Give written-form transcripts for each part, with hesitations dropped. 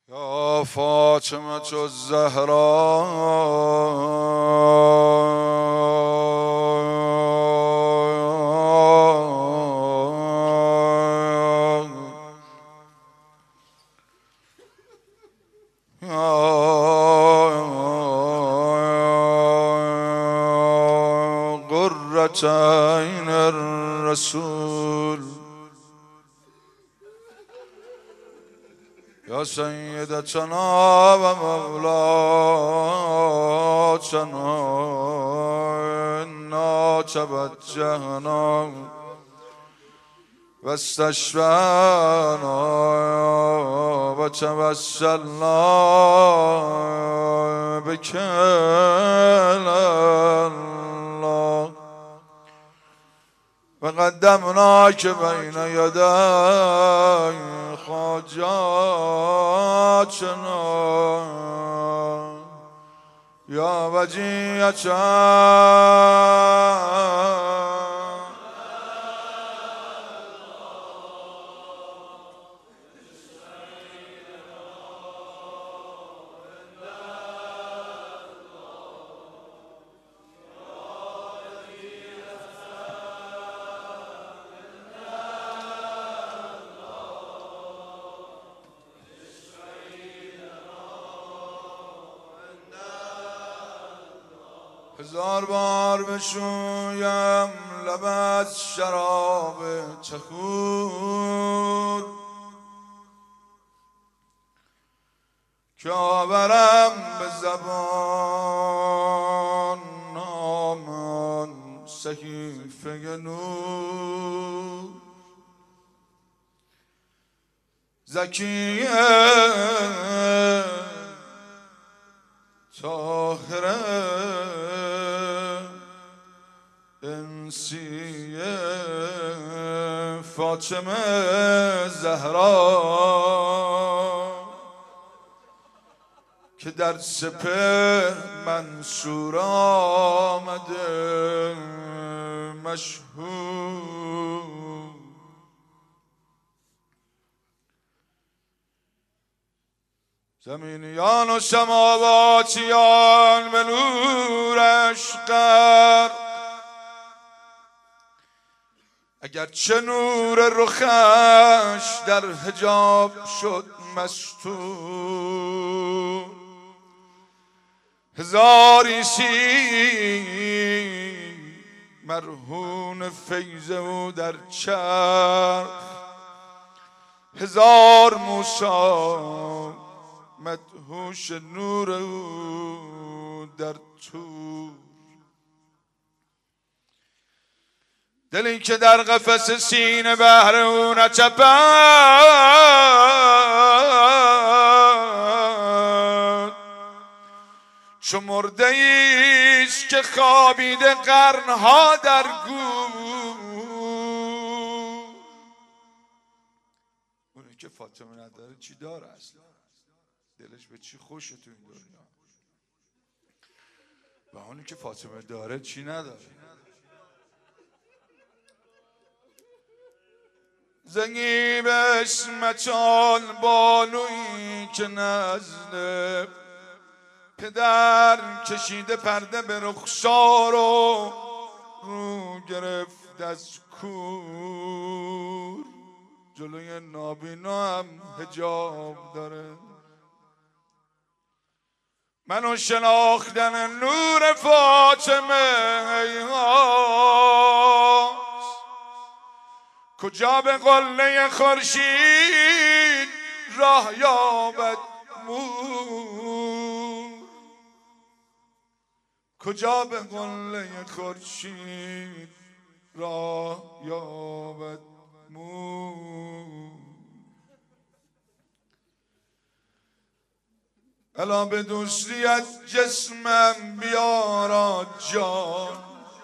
یا فاطمة الزهراء قرة عين الرسول یا سیدتنا و مولاتنا انا توجهنا و استشفعنا و توسلنا بک الله و قدمناک بین یدی حاجاتنا یا وجیه‌ا هزار بار بشویم لب از شراب تخور که آورم به زبان نامان صحیفه نور زکیه طاهره انسیه فاطمه زهرا که در سپهر منصور آمده مشهور زمینیان و سماواتیان به نورش غرق اگر چه نور رخش در حجاب شد مستور هزاری سی مرهون فیض او در چرخ هزار موسی مدهوش نور او در طور دلی که در قفس سینه بهر او نچپد چو مرده ایست که خوابیده قرنها در گور اونی که فاطمه نداره چی داره اصلا؟ دلش به چی خوشه تو این دنیا؟ و اونی که فاطمه داره چی نداره؟ زنگی به اسمتان بانویی که نزد پدر کشیده پرده به رخسار و رو گرفت از کور جلوی نابینا هم حجاب داره منو شناختن نور فاطمه کجا به قله خورشید راه یابد مور کجا به قله خورشید راه یابد مور الا به دوستی از جسمم بیارا جان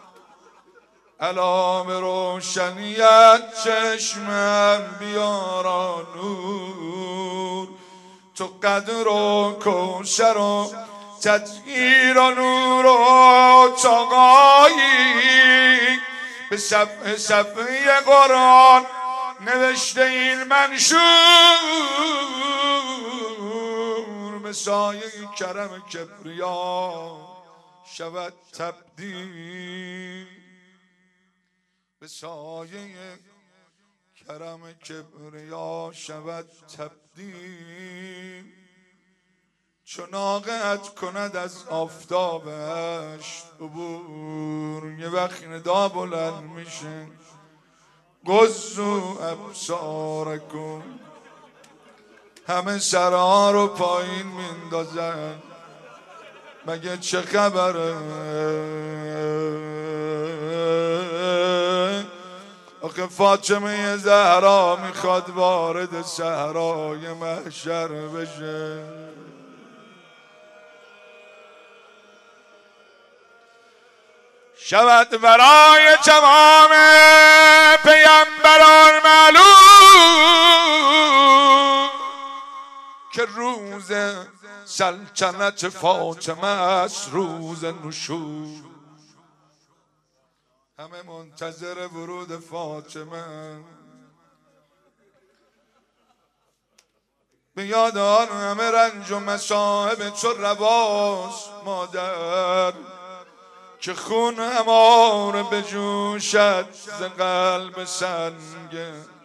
الا به روشنیت چشمم بیارا نور تو قدر و کوثر و تطهیر و نور و تقایی به صفحه قرآن نوشته این منشور سایه کرم کبریا شود تبدیل به سایه کرم کبریا شود تبدیل چو ناقه‌ات کند از آفتابش عبور یه وقت ندا بلند میشه غضوا ابصارکم همه سرها رو پایین میندازن مگه چه خبره آخه فاطمه زهرا میخواد وارد صحرای محشر بشه شود برای تمام پیامبران معلوم که روز سلطنت فاطمه است روز نشور همه منتظر ورود فاطمه به یاد آن همه رنج و مصائب چو رواست مادر که خون همار بجوشد ز قلب سنگ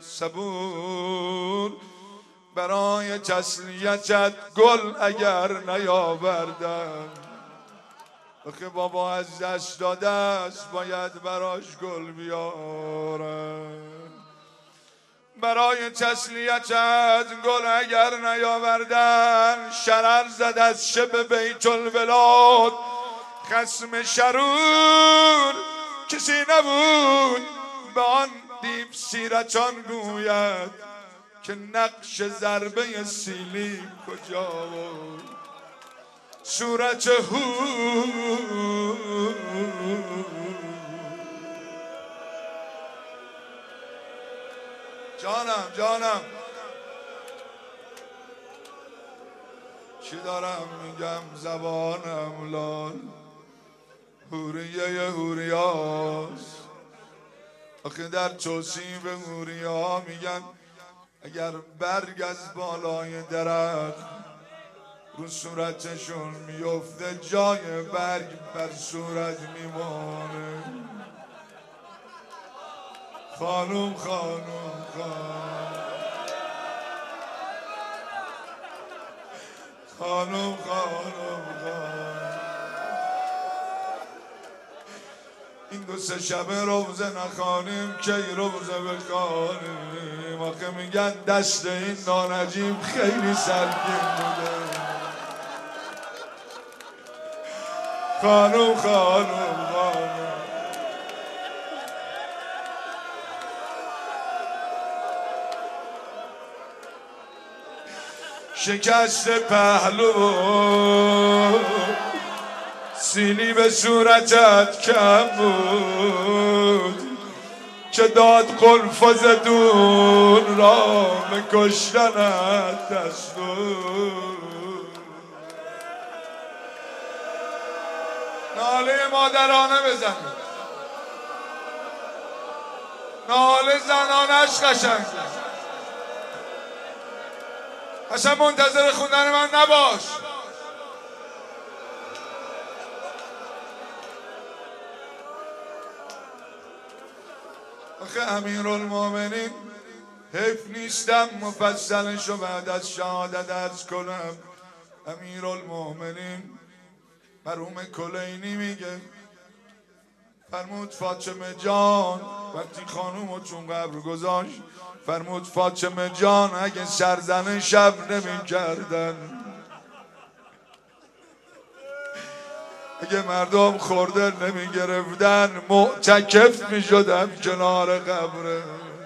صبور برای تسلیتت گل اگر نیاوردم آخه بابا از دست داده است باید براش گل بیارم برای تسلیتت گل اگر نیاوردن شرر زد از شب بیت الولاد خصم شرور کسی نبود به آن دیو سیرتان گوید که نقش ضربه سیلی کجا بود صورت جانم چی دارم میگم زبانم لال حوریه حوریاست آخه در توصیف حوریا میگن اگر برگ از بالای درخت رو صورتشون میفته جای برگ بر صورت میمانه خانوم این دو سه شبه روزه نخوانیم کی روزه بخوانیم آخه میگن دست این نانجیب خیلی سنگین بوده خانوم شکست پهلو سیلی به صورتت کم بود که داد قلف و زدون را به کشتنت دستور ناله مادرانه بزن ناله زنانش قشنگ اصلا منتظر خوندن من نباش آخه امیرالمومنین حیف نیستم مفصلشو بعد از شهادت عرض کنم امیرالمومنین مرحوم کلینی میگه فرمود فاطمه جان وقتی خانومو چون قبر گذاشت فرمود فاطمه جان اگه سرزن شب نمی کردن اگه مردم خورده نمی گرفتن معتکف می شدم کنار قبره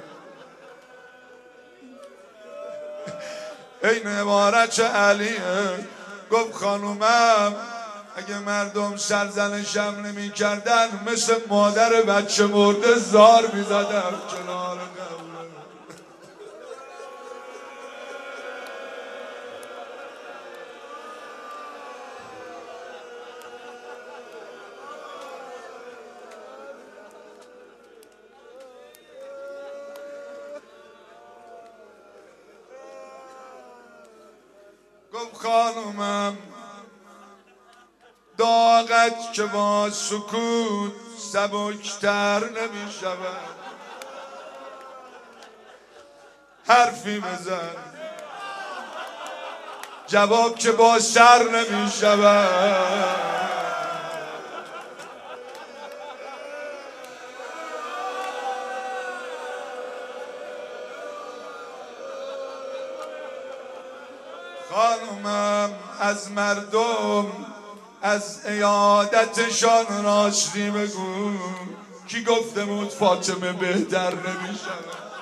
این عبارت علیه گفت خانومم اگه مردم سرزن شب نمی کردن مثل مادر بچه مرده زار می زدم کنار قبره گفت خانومم داغت که با سکوت سبکتر نمی شود، حرفی بزن جواب که با سر نمی شود. خانومم از مردم از عیادتشان راستی بگو، کی گفته بود فاطمه بهتر نمیشه؟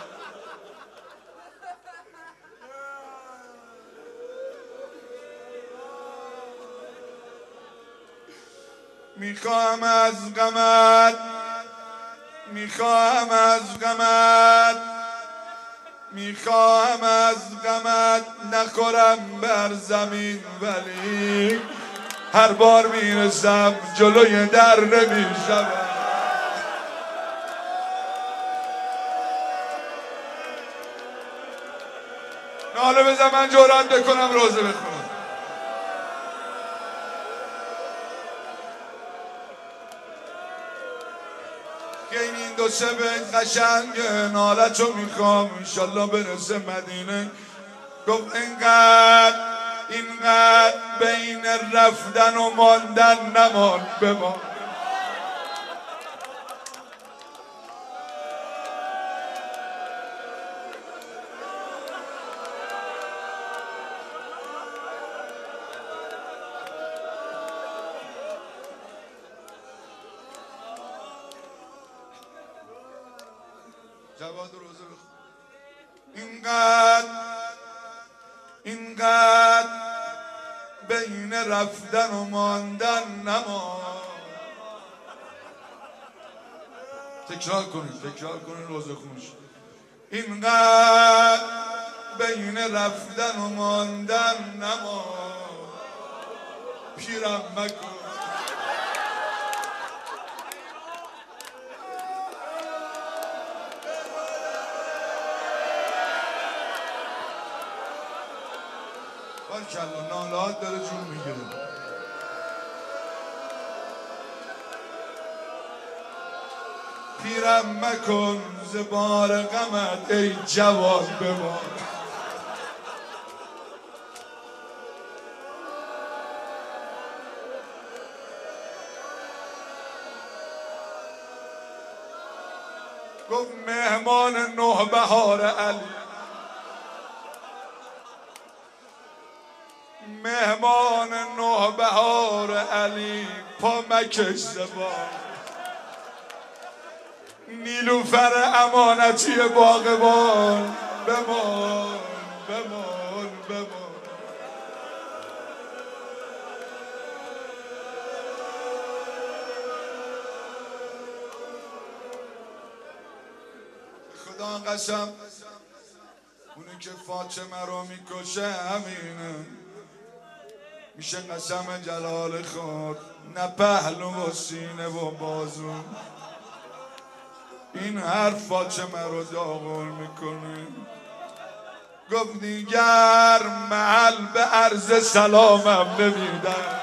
میخواهم از غمت، میخواهم از غمت، میخواهم از غمت نخورم بر زمین، ولی هر بار میرسم جلوی در نمیشم. ناله بزن من جرأت بکنم روزه بخونم. خیلی این دو سه بیت قشنگ نالتو میخوام انشالله برسه مدینه. گفت اینقدر بین رفتن و ماندن نمان بمان، جواد روزه بخون. اینقدر بین رفتن و ماندن نمان. تکرار کنین روزه خونش. اینقدر بین رفتن و ماندن نمان، پیرم مکن بارکالله. نالات داره جون میگیره. پیرم مکن ز بار غمت ای جوان بمان. گفت مهمان نه بهار علی، مهمان نه بهار علی پا مکش زبان. نیلوفر امانتی باغبان بمان بمان بمان. خدا قسم اونی که فاطمه رو میکشه همینه، میشه قسم جلال خود نه پهلو و سینه و بازو. این حرف فاطمه رو داغون میکنه. گفت دیگر محل به عرض سلامم نمیدن،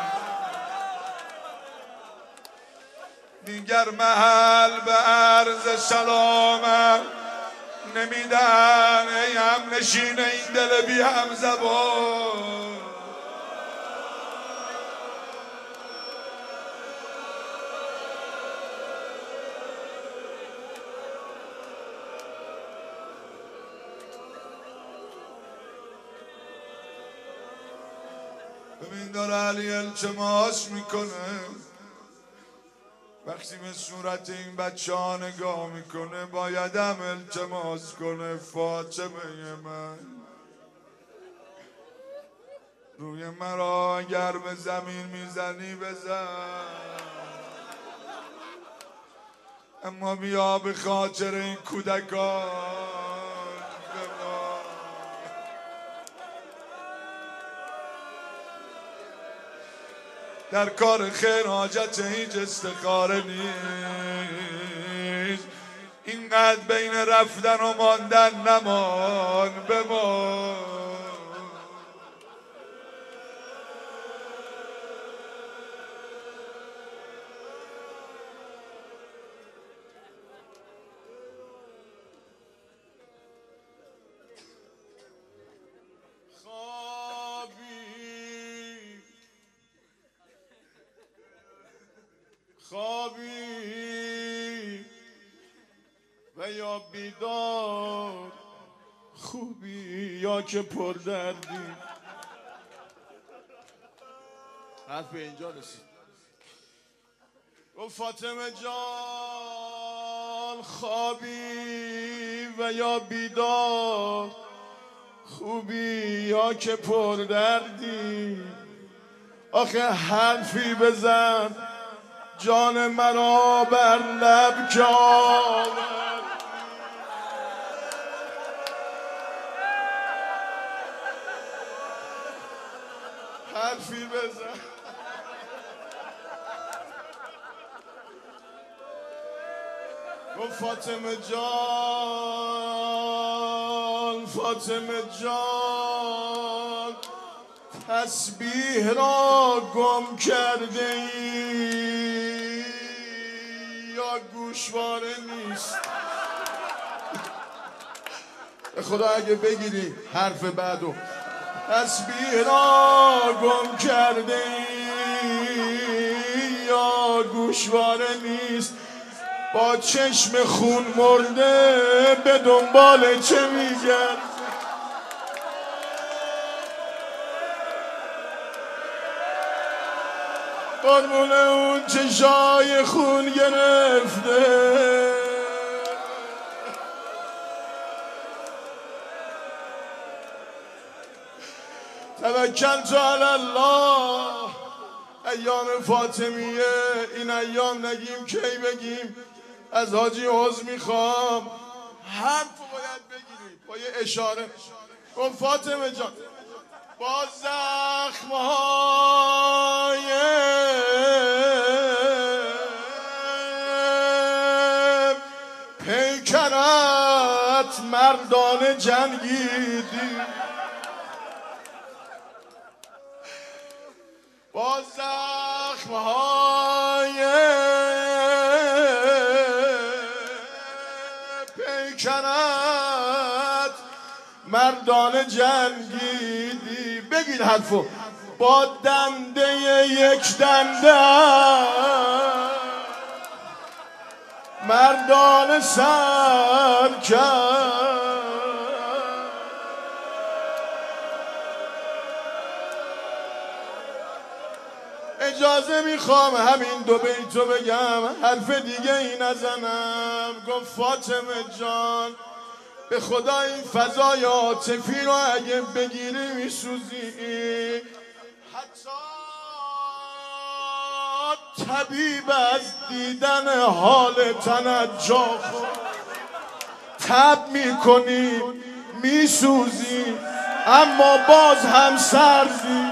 دیگر محل به عرض سلامم نمیدن. ای هم نشین این دل بی هم زبان، ببین داره علی التماس میکنه. وقتی به صورت این بچه ها نگاه میکنه بایدم التماس کنه. فاطمه من روی مرا اگر به زمین میزنی بزن، اما بیا به خاطر این کودکان در کار خیر حاجت هیچ استخاره نیست. اینقدر بین رفتن و ماندن نمان بمان. خوابی و یا بیدار، خوبی یا که پردردی. حرف به اینجا رسید. گفت فاطمه جان خوابی و یا بیدار، خوبی یا که پردردی. آخه حرفی بزن جان مرا بر لب که حرفی بزن. گفت فاطمه جان فاطمه جان تسبیح را گم کرده ای یا گوشواره نیست. به خدا اگه بگیری حرف بعدو، تسبیح را گم کرده ای یا گوشواره نیست. با چشم خون مرده به دنبال چه میگرد؟ قربون اون چشای خون گرفته. توکلت علی الله. ایام فاطمیه، این ایام نگیم کی بگیم. از حاجی عذر میخوام، حرف باید بگیریم با یه اشاره. گفت فاطمه جان با زخمهای پیکرت مردانه جنگیدی. با زخمهای پیکرت مردانه جنگیدی. بگید حرفو. با دنده یک دنده مردانه سر کرد. اجازه میخوام همین دو بیتو بگم، حرف دیگه ای نزنم. گفت فاطمه جان به خدا این فضای عاطفی رو اگه بگیری میسوزی. حتی طبیب از دیدن حال تنت جا خود تب میکنی میسوزی، اما باز هم سردی.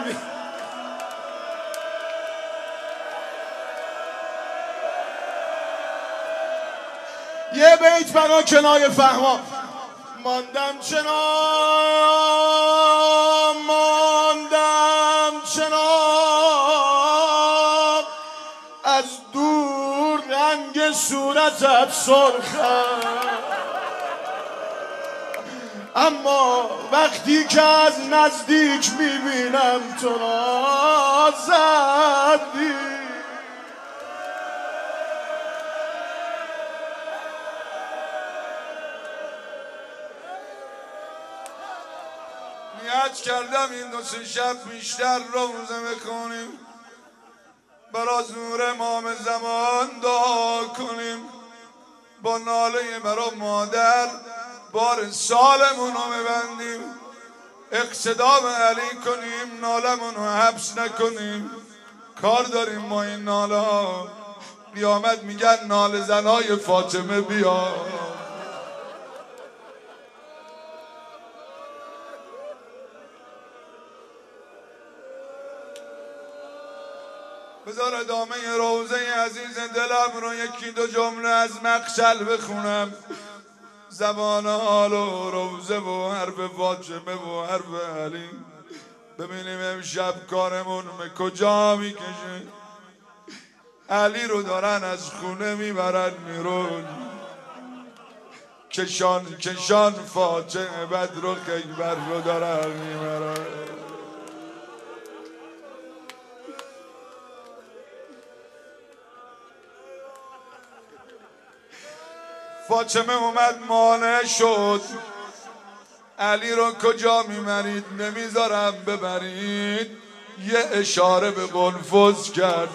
یه بیت برا کنایه فهما. ماندم چنان از دور رنگ صورتت سرخم، اما وقتی که از نزدیک میبینم تو را زردی. نیت کردم این دو سه شب بیشتر روزه بکنیم، برا زور امام زمان دعا کنیم، با ناله برا مادر بار سالمون رو ببندیم، اقتدا به علی کنیم، نالمون رو حبس نکنیم. کار داریم ما این ناله ها. قیامت میگن ناله زنای فاطمه بیا. بذار ادامه روزه عزیز دلم رو یکی دو جمله از مقشل بخونم. زبان حال و روزه و حرف فاطمه و حرف علی. ببینیم امشب کارمون به کجا میکشه. علی رو دارن از خونه میبرن میرون، کشان کشان فاطمه بدر و خیبر رو دارن میبرن. فاطمه اومد مانع شد، علی رو کجا میبرید؟ نمیذارم ببرید. یه اشاره به قنفذ کرد.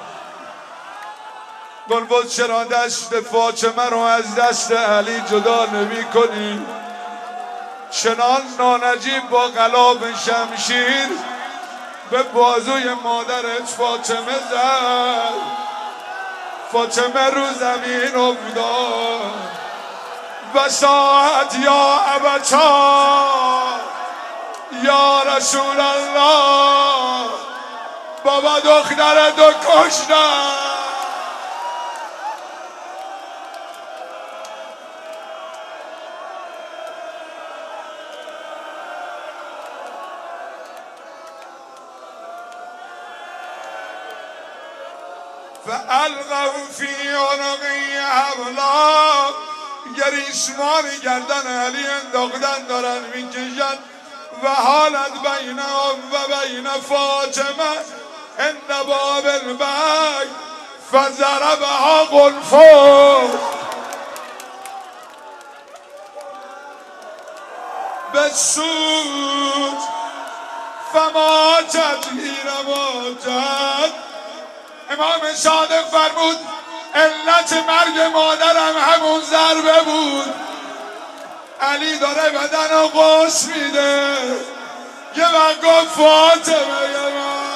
قنفذ چرا دست فاطمه رو از دست علی جدا نمی کنی؟ چنان نانجیب با غلاب شمشیر به بازوی مادرت فاطمه زد. فاطمه رو زمین افتاد و ساعت یا ابتا یا رسول الله، بابا دخترتو کشتن. فالقوا فی عنقی حبلا، یه ریسمان گردن علی انداختن دارن میکشن. و حالت بینهم و بین فاطمه عند باب البیت فضربها قنفذ بالسوط فماتت حین ماتت. امام صادق فرمود علت مرگ مادرم همون ضربه بود. علی داره بدن رو قرص میده، یه وقت گفت فاطمه یه من.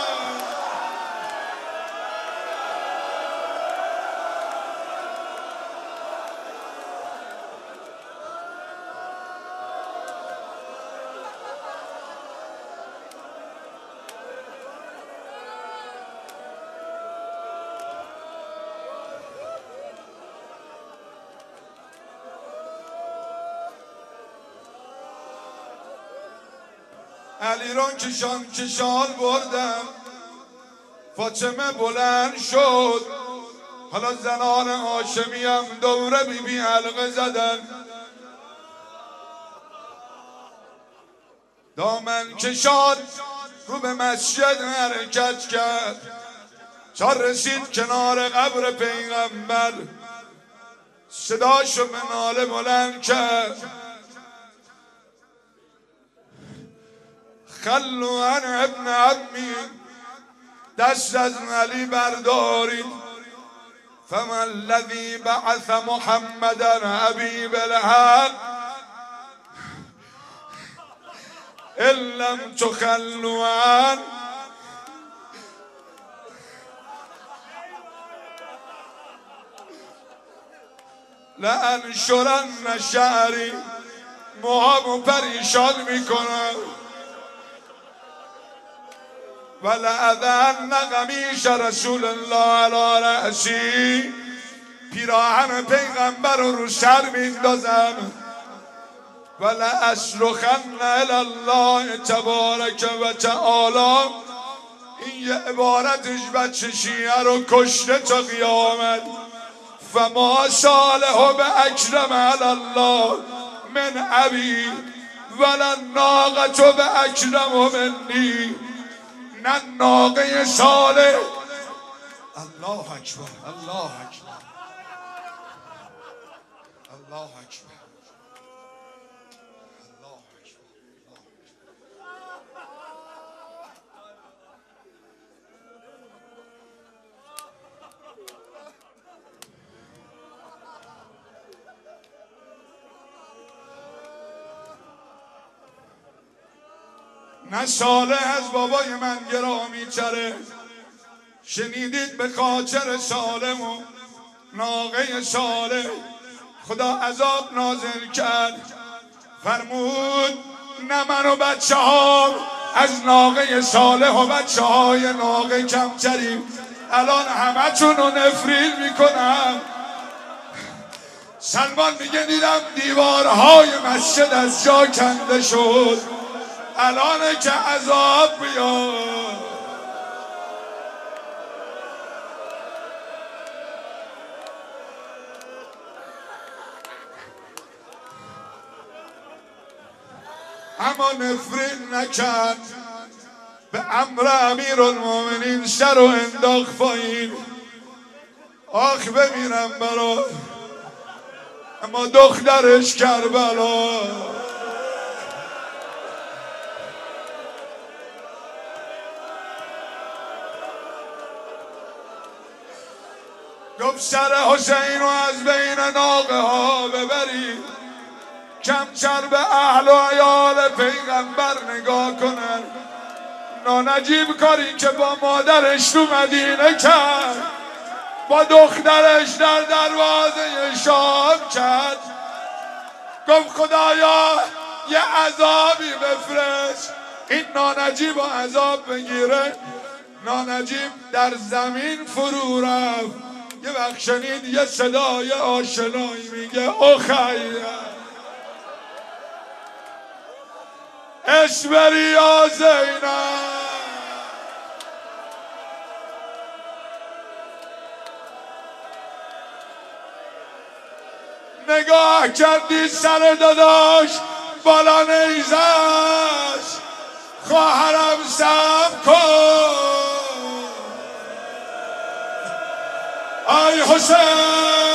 علی رو کشال بردم، فاطمه بلند شد. حالا زنان هاشمی هم دوره بیبی حلقه زدن. دامن کشاد رو به مسجد حرکت کرد تا رسید کنار قبر پیغمبر. صداشو به ناله بلند کرد خلو عن ابن عمی، دست از علی بردارید. فما الذی بعث محمدا ابی بالحق ان لم تخلوا عن. لانشرن شعری، موهامو پریشان میکنم. ولأذن قمیش رسول الله علی رأسی، پیراهن پیغمبر رو سر میندازم. ولأصرخن الی الله تبارک و تعالی، این یه عبارتش بچه شیعه رو کشته تا قیامت. فما صالح به اکرم علی الله من ابی ولا ناقة به اکرم منی. نه ناقه صالح. الله اکبر، الله اکبر، الله اکبر، الله اکبر. نه صالح از بابای من گرامی تره. شنیدید به خاطر سالم و ناقه صالح خدا عذاب نازل کرد. فرمود نه من و بچه ها از ناقه صالح و بچه های ناقه کمتریم. الان همه تون رو نفرین میکنم. سلمان میگه دیدم دیوارهای مسجد از جا کنده شد. الان که عذاب بیاد. اما نفرین نکرد. به امر امیرالمومنین سر و انداخت پایین. آخ بمیرم برات. اما دخترش کربلا. گفت سر حسین رو از بین ناقه ها ببرید، کمتر به اهل و عیال پیغمبر نگاه کنن. نانجیب کاری که با مادرش تو مدینه کرد، با دخترش در دروازه شام کرد. گفت خدایا یه عذابی بفرست این نانجیب عذاب بگیره. نانجیب در زمین فرو رفت. یه وقت شنید یه صدای آشنایی میگه اخیه اصبری یا زینب. نگاه کردی سر داداش بالا نیزه است، خواهرم سم کن. ای حسین